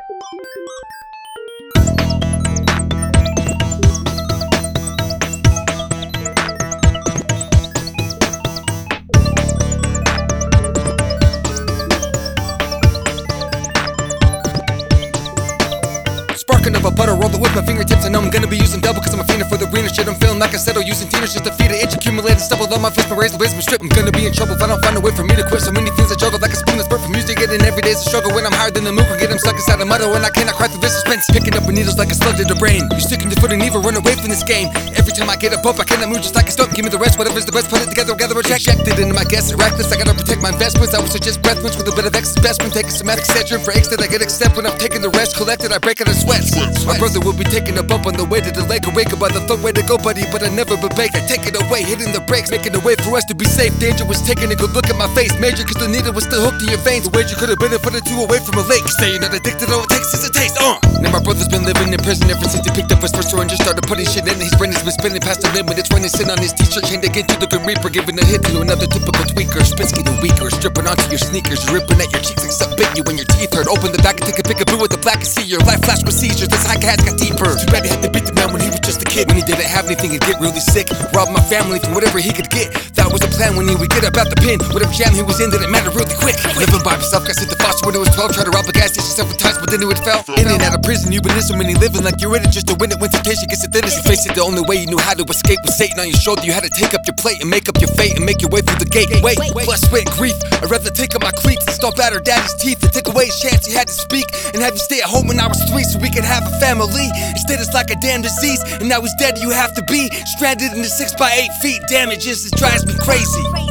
Sparking up a butter roller with my fingertips. I know I'm gonna be using double cause I'm a fiend for the greener shit. I'm feeling like I settle using teeners just to feed an itch. Accumulated stubble on my face, my razor blades, my strip. I'm gonna be in trouble if I don't find a way for me to quit. So many things I juggle like a spoon that's burnt from music. And every day's a struggle when I'm higher than the moon. Can get them stuck inside a muddle and I cannot cry through this suspense. Picking up needles like a slug to the brain. You're sticking your foot and never run away from this game. Every time I get a bump I cannot move just like a stump. Give me the rest, whatever's the best, put it together, gather a check. Checked it into my guess, reckless. I gotta protect my investments. I would suggest breath mints with a bit of excess best when taking some Excedrin for aches that I get accept. When I'm taking the rest, collected I break out of sweat. My brother will be taking a bump on the way to the lake. Awakened by the thought, way to go buddy, but I never been baked. I take it away, hitting the brakes, making a way for us to be safe. Danger was taking a good look at my face. Major cause the needle was still hooked in your veins. The wager could have been put it two away from a lake. Say you're not addicted, all it takes is a taste. Now my brother's been living in prison ever since he picked up his first and just started putting shit in. His brain has been spinning past the limit. It's running sin on his t-shirt, chained again to the Grim Reaper, giving a hit to another typical tweaker. Spinsky the weaker, stripping onto your sneakers, ripping at your cheeks like something bit you when your teeth hurt. Open the back and take a pick of blue with the black and see your life flash with seizures. This high has got deeper. Too bad he had to beat the man when he was just a kid. When he didn't have anything, he'd get really sick. Rob my family from whatever he could get. That was the plan when he would get up out the pin. Whatever jam he was in, didn't matter really quick. Living by himself, got sent to foster when he was 12. Tried to rob a gas station several times, but then he would fell. In and out of prison, you've been listening when he living like you're in it just to win it. When temptation gets the thinnest, you face it. The only way you knew how to escape was Satan on your shoulder. You had to take up your plate and make up your fate and make your way through the gate. Wait, blood, sweat, and grief. I'd rather take up my cleats and stomp out her daddy's teeth and take away his chance he had to speak and have you stay at home when I was 3 so we could have a family. Instead, it's like a damn disease, and now he's dead. You have to be stranded in the 6 by 8 feet. Damages, it drives me crazy.